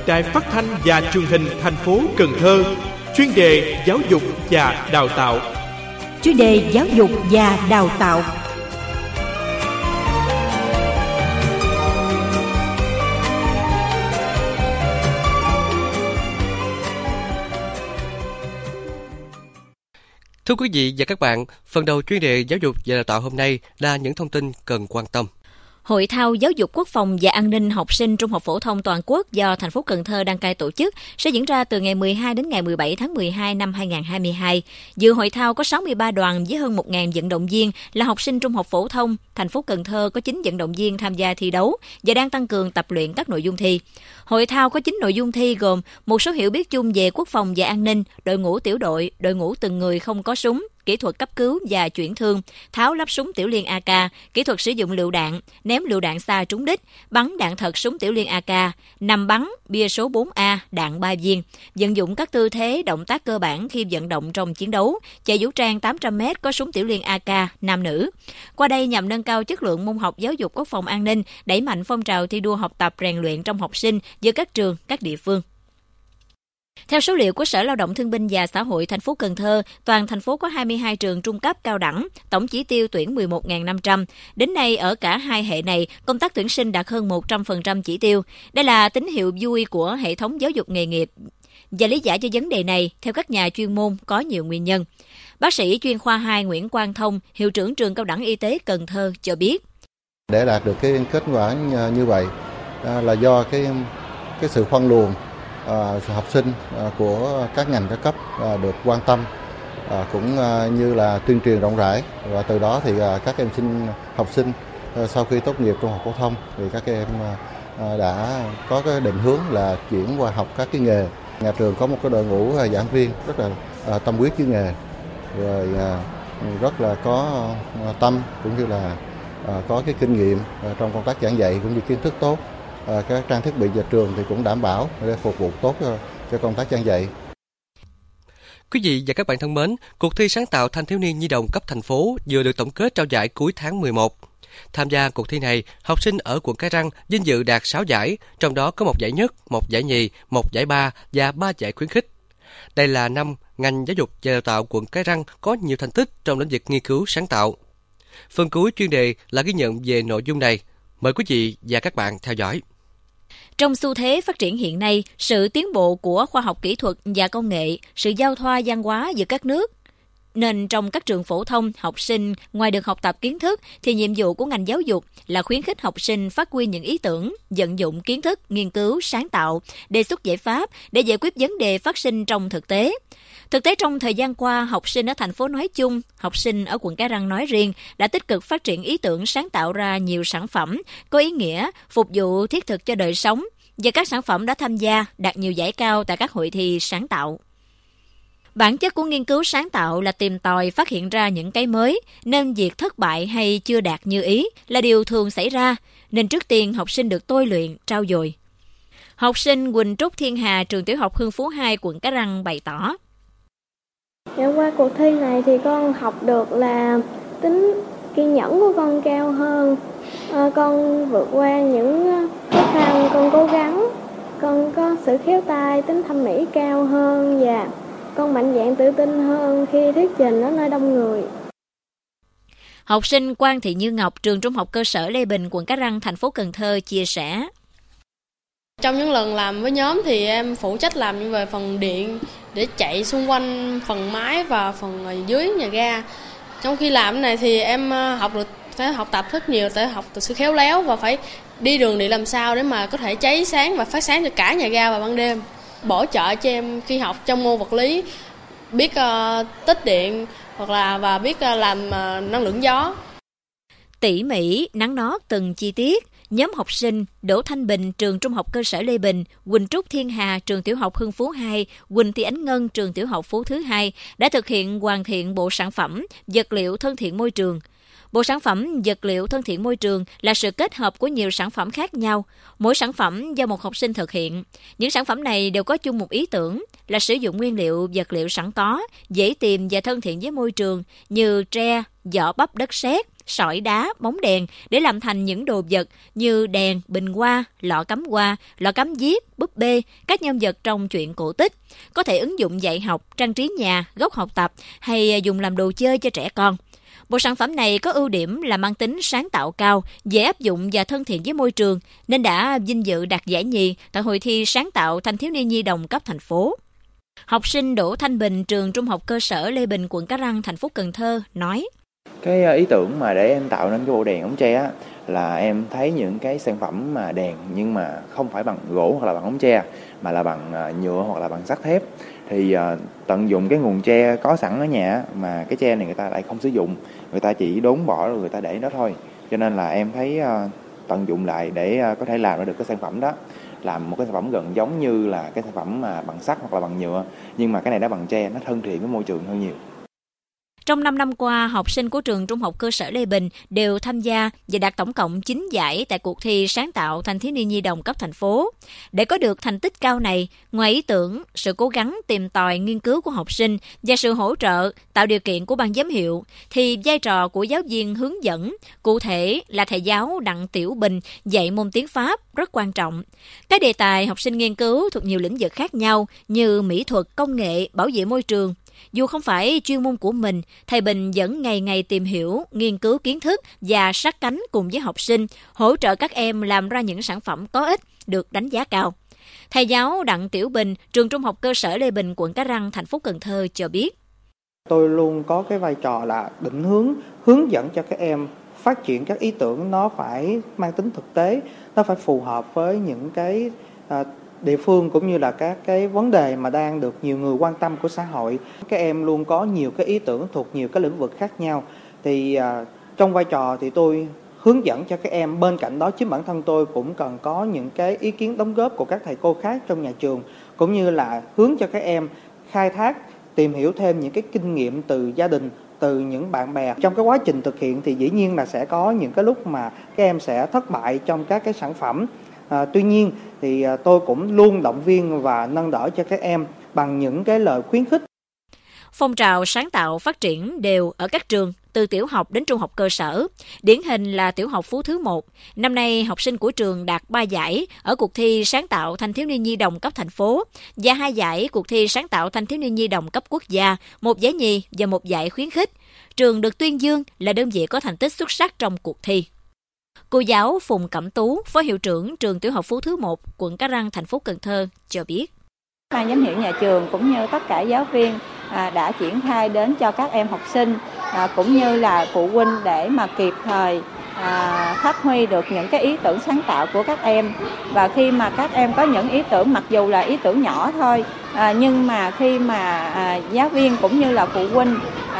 Đài Phát thanh và Truyền hình thành phố Cần Thơ. Chuyên đề giáo dục và đào tạo. Chuyên đề giáo dục và đào tạo. Thưa quý vị và các bạn, phần đầu chuyên đề giáo dục và đào tạo hôm nay là những thông tin cần quan tâm. Hội thao giáo dục quốc phòng và an ninh học sinh trung học phổ thông toàn quốc do thành phố Cần Thơ đăng cai tổ chức sẽ diễn ra từ ngày 12 đến ngày 17 tháng 12 năm 2022. Dự hội thao có 63 đoàn với hơn 1.000 vận động viên là học sinh trung học phổ thông. Thành phố Cần Thơ có 9 vận động viên tham gia thi đấu và đang tăng cường tập luyện các nội dung thi. Hội thao có 9 nội dung thi gồm một số hiểu biết chung về quốc phòng và an ninh, đội ngũ tiểu đội, đội ngũ từng người không có súng, kỹ thuật cấp cứu và chuyển thương, tháo lắp súng tiểu liên AK, kỹ thuật sử dụng lựu đạn, ném lựu đạn xa trúng đích, bắn đạn thật súng tiểu liên AK, nằm bắn, bia số 4A, đạn 3 viên, vận dụng các tư thế, động tác cơ bản khi vận động trong chiến đấu, chạy vũ trang 800m có súng tiểu liên AK, nam nữ. Qua đây nhằm nâng cao chất lượng môn học giáo dục quốc phòng an ninh, đẩy mạnh phong trào thi đua học tập rèn luyện trong học sinh giữa các trường, các địa phương. Theo số liệu của Sở Lao động Thương binh và Xã hội thành phố Cần Thơ, toàn thành phố có 22 trường trung cấp cao đẳng, tổng chỉ tiêu tuyển 11.500. Đến nay, ở cả hai hệ này, công tác tuyển sinh đạt hơn 100% chỉ tiêu. Đây là tín hiệu vui của hệ thống giáo dục nghề nghiệp. Và lý giải cho vấn đề này, theo các nhà chuyên môn, có nhiều nguyên nhân. Bác sĩ chuyên khoa 2 Nguyễn Quang Thông, hiệu trưởng trường Cao đẳng Y tế Cần Thơ cho biết. Để đạt được cái kết quả như vậy là do cái sự phân luồng học sinh của các ngành các cấp được quan tâm, cũng như là tuyên truyền rộng rãi, và từ đó thì các em học sinh sau khi tốt nghiệp trung học phổ thông thì các em đã có cái định hướng là chuyển qua học các cái nghề. Nhà trường có một cái đội ngũ giảng viên rất là tâm huyết với nghề, rồi rất là có tâm cũng như là có cái kinh nghiệm trong công tác giảng dạy cũng như kiến thức tốt. Các trang thiết bị nhà trường thì cũng đảm bảo để phục vụ tốt cho công tác giảng dạy. Quý vị và các bạn thân mến, cuộc thi sáng tạo thanh thiếu niên nhi đồng cấp thành phố vừa được tổng kết trao giải cuối tháng 11. Tham gia cuộc thi này, học sinh ở quận Cái Răng vinh dự đạt 6 giải, trong đó có 1 giải nhất, 1 giải nhì, 1 giải ba và 3 giải khuyến khích. Đây là năm ngành giáo dục và đào tạo quận Cái Răng có nhiều thành tích trong lĩnh vực nghiên cứu sáng tạo. Phần cuối chuyên đề là ghi nhận về nội dung này. Mời quý vị và các bạn theo dõi. Trong xu thế phát triển hiện nay, sự tiến bộ của khoa học kỹ thuật và công nghệ, sự giao thoa văn hóa giữa các nước, nên trong các trường phổ thông, học sinh ngoài được học tập kiến thức thì nhiệm vụ của ngành giáo dục là khuyến khích học sinh phát huy những ý tưởng, vận dụng kiến thức, nghiên cứu, sáng tạo, đề xuất giải pháp để giải quyết vấn đề phát sinh trong thực tế. Thực tế trong thời gian qua, học sinh ở thành phố nói chung, học sinh ở quận Cái Răng nói riêng đã tích cực phát triển ý tưởng sáng tạo ra nhiều sản phẩm có ý nghĩa, phục vụ thiết thực cho đời sống, và các sản phẩm đã tham gia đạt nhiều giải cao tại các hội thi sáng tạo. Bản chất của nghiên cứu sáng tạo là tìm tòi phát hiện ra những cái mới, nên việc thất bại hay chưa đạt như ý là điều thường xảy ra, nên trước tiên học sinh được tôi luyện, trau dồi. Học sinh Quỳnh Trúc Thiên Hà, trường tiểu học Hưng Phú 2, quận Cái Răng bày tỏ. Qua cuộc thi này thì con học được là tính kiên nhẫn của con cao hơn, con vượt qua những khó khăn, con cố gắng, con có sự khéo tay, tính thẩm mỹ cao hơn và con mạnh dạn tự tin hơn khi thuyết trình ở nơi đông người. Học sinh Quang Thị Như Ngọc, trường trung học cơ sở Lê Bình, quận Cái Răng, thành phố Cần Thơ chia sẻ. Trong những lần làm với nhóm thì em phụ trách làm về phần điện để chạy xung quanh phần mái và phần dưới nhà ga. Trong khi làm cái này thì em phải học tập rất nhiều, phải học từ sự khéo léo và phải đi đường để làm sao để mà có thể cháy sáng và phát sáng cho cả nhà ga vào ban đêm. Bổ trợ cho em khi học trong môn vật lý, biết tích điện và biết làm năng lượng gió. Tỉ mỉ, nắn nót từng chi tiết, nhóm học sinh Đỗ Thanh Bình, trường trung học cơ sở Lê Bình, Quỳnh Trúc Thiên Hà, trường tiểu học Hưng Phú 2, Quỳnh Thị Ánh Ngân, trường tiểu học Phú Thứ 2 đã thực hiện hoàn thiện bộ sản phẩm vật liệu thân thiện môi trường. Bộ sản phẩm vật liệu thân thiện môi trường là sự kết hợp của nhiều sản phẩm khác nhau, mỗi sản phẩm do một học sinh thực hiện. Những sản phẩm này đều có chung một ý tưởng là sử dụng nguyên liệu vật liệu sẵn có, dễ tìm và thân thiện với môi trường như tre, vỏ bắp đất sét, sỏi đá, bóng đèn để làm thành những đồ vật như đèn, bình hoa, lọ cắm hoa, lọ cắm viết, búp bê, các nhân vật trong truyện cổ tích. Có thể ứng dụng dạy học, trang trí nhà, góc học tập hay dùng làm đồ chơi cho trẻ con. Bộ sản phẩm này có ưu điểm là mang tính sáng tạo cao, dễ áp dụng và thân thiện với môi trường, nên đã vinh dự đạt giải nhì tại Hội thi sáng tạo thanh thiếu niên nhi đồng cấp thành phố. Học sinh Đỗ Thanh Bình, trường Trung học cơ sở Lê Bình, quận Cái Răng, thành phố Cần Thơ nói: Cái ý tưởng mà để em tạo nên cái bộ đèn ống tre á, là em thấy những cái sản phẩm mà đèn nhưng mà không phải bằng gỗ hoặc là bằng ống tre, mà là bằng nhựa hoặc là bằng sắt thép. Thì tận dụng cái nguồn tre có sẵn ở nhà, mà cái tre này người ta lại không sử dụng, người ta chỉ đốn bỏ rồi người ta để đó thôi. Cho nên là em thấy tận dụng lại để có thể làm ra được cái sản phẩm đó, làm một cái sản phẩm gần giống như là cái sản phẩm mà bằng sắt hoặc là bằng nhựa, nhưng mà cái này nó bằng tre, nó thân thiện với môi trường hơn nhiều. Trong 5 năm qua, học sinh của trường Trung học cơ sở Lê Bình đều tham gia và đạt tổng cộng 9 giải tại cuộc thi sáng tạo thanh thiếu niên nhi đồng cấp thành phố. Để có được thành tích cao này, ngoài ý tưởng, sự cố gắng tìm tòi nghiên cứu của học sinh và sự hỗ trợ, tạo điều kiện của ban giám hiệu, thì vai trò của giáo viên hướng dẫn, cụ thể là thầy giáo Đặng Tiểu Bình dạy môn tiếng Pháp rất quan trọng. Các đề tài học sinh nghiên cứu thuộc nhiều lĩnh vực khác nhau như mỹ thuật, công nghệ, bảo vệ môi trường. Dù không phải chuyên môn của mình, thầy Bình vẫn ngày ngày tìm hiểu, nghiên cứu kiến thức và sát cánh cùng với học sinh, hỗ trợ các em làm ra những sản phẩm có ích, được đánh giá cao. Thầy giáo Đặng Tiểu Bình, trường Trung học cơ sở Lê Bình, quận Cái Răng, thành phố Cần Thơ cho biết: Tôi luôn có cái vai trò là định hướng dẫn cho các em phát triển các ý tưởng, nó phải mang tính thực tế, nó phải phù hợp với những cái địa phương cũng như là các cái vấn đề mà đang được nhiều người quan tâm của xã hội. Các em luôn có nhiều cái ý tưởng thuộc nhiều cái lĩnh vực khác nhau. Thì trong vai trò thì tôi hướng dẫn cho các em, bên cạnh đó chính bản thân tôi cũng cần có những cái ý kiến đóng góp của các thầy cô khác trong nhà trường, cũng như là hướng cho các em khai thác, tìm hiểu thêm những cái kinh nghiệm từ gia đình, từ những bạn bè. Trong cái quá trình thực hiện thì dĩ nhiên là sẽ có những cái lúc mà các em sẽ thất bại trong các cái sản phẩm. Tuy nhiên thì tôi cũng luôn động viên và nâng đỡ cho các em bằng những cái lời khuyến khích. Phong trào sáng tạo phát triển đều ở các trường, từ tiểu học đến trung học cơ sở. Điển hình là tiểu học Phú Thứ 1. Năm nay, học sinh của trường đạt 3 giải ở cuộc thi sáng tạo thanh thiếu niên nhi đồng cấp thành phố và 2 giải cuộc thi sáng tạo thanh thiếu niên nhi đồng cấp quốc gia, 1 giải nhì và 1 giải khuyến khích. Trường được tuyên dương là đơn vị có thành tích xuất sắc trong cuộc thi. Cô giáo Phùng Cẩm Tú, phó hiệu trưởng trường tiểu học Phú Thứ 1, quận Cái Răng, thành phố Cần Thơ cho biết: Ban giám hiệu nhà trường cũng như tất cả giáo viên đã triển khai đến cho các em học sinh cũng như là phụ huynh để mà kịp thời phát huy được những cái ý tưởng sáng tạo của các em. Và khi mà các em có những ý tưởng, mặc dù là ý tưởng nhỏ thôi, nhưng mà khi mà giáo viên cũng như là phụ huynh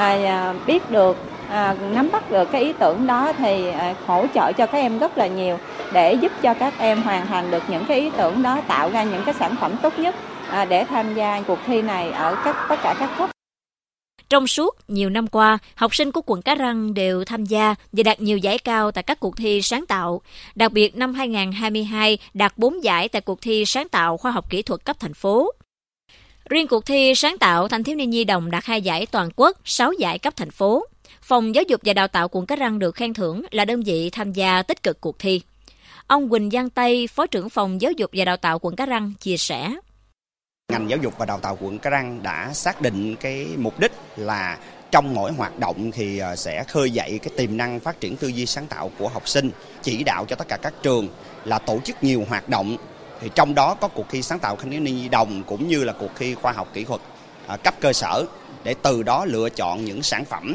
biết được, nắm bắt được cái ý tưởng đó thì hỗ trợ cho các em rất là nhiều để giúp cho các em hoàn thành được những cái ý tưởng đó, tạo ra những cái sản phẩm tốt nhất để tham gia cuộc thi này ở tất cả các cấp. Trong suốt nhiều năm qua, học sinh của quận Cái Răng đều tham gia và đạt nhiều giải cao tại các cuộc thi sáng tạo. Đặc biệt năm 2022 đạt 4 giải tại cuộc thi sáng tạo khoa học kỹ thuật cấp thành phố. Riêng cuộc thi sáng tạo thanh thiếu niên nhi đồng đạt 2 giải toàn quốc, 6 giải cấp thành phố. Phòng Giáo dục và Đào tạo quận Cái Răng được khen thưởng là đơn vị tham gia tích cực cuộc thi. Ông Quỳnh Văn Tây, Phó trưởng Phòng Giáo dục và Đào tạo quận Cái Răng chia sẻ: Ngành giáo dục và đào tạo quận Cái Răng đã xác định cái mục đích là trong mỗi hoạt động thì sẽ khơi dậy cái tiềm năng phát triển tư duy sáng tạo của học sinh, chỉ đạo cho tất cả các trường là tổ chức nhiều hoạt động. Thì trong đó có cuộc thi sáng tạo thanh thiếu niên nhi đồng cũng như là cuộc thi khoa học kỹ thuật cấp cơ sở, để từ đó lựa chọn những sản phẩm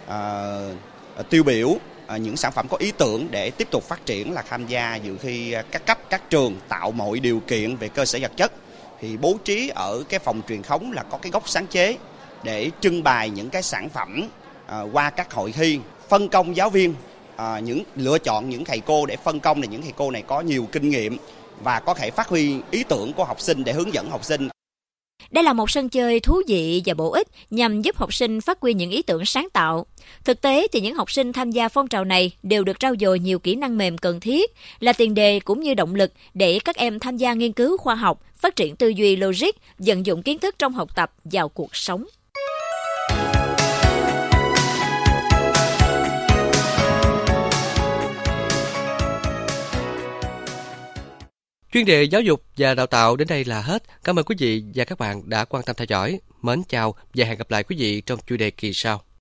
tiêu biểu, những sản phẩm có ý tưởng để tiếp tục phát triển, là tham gia dự thi các cấp, các trường, tạo mọi điều kiện về cơ sở vật chất. Thì bố trí ở cái phòng truyền thống là có cái góc sáng chế để trưng bày những cái sản phẩm qua các hội thi, phân công giáo viên, lựa chọn những thầy cô để phân công là những thầy cô này có nhiều kinh nghiệm và có thể phát huy ý tưởng của học sinh để hướng dẫn học sinh. Đây là một sân chơi thú vị và bổ ích nhằm giúp học sinh phát huy những ý tưởng sáng tạo. Thực tế thì những học sinh tham gia phong trào này đều được trau dồi nhiều kỹ năng mềm cần thiết, là tiền đề cũng như động lực để các em tham gia nghiên cứu khoa học, phát triển tư duy logic, vận dụng kiến thức trong học tập vào cuộc sống. Chuyên đề giáo dục và đào tạo đến đây là hết. Cảm ơn quý vị và các bạn đã quan tâm theo dõi. Mến chào và hẹn gặp lại quý vị trong chuyên đề kỳ sau.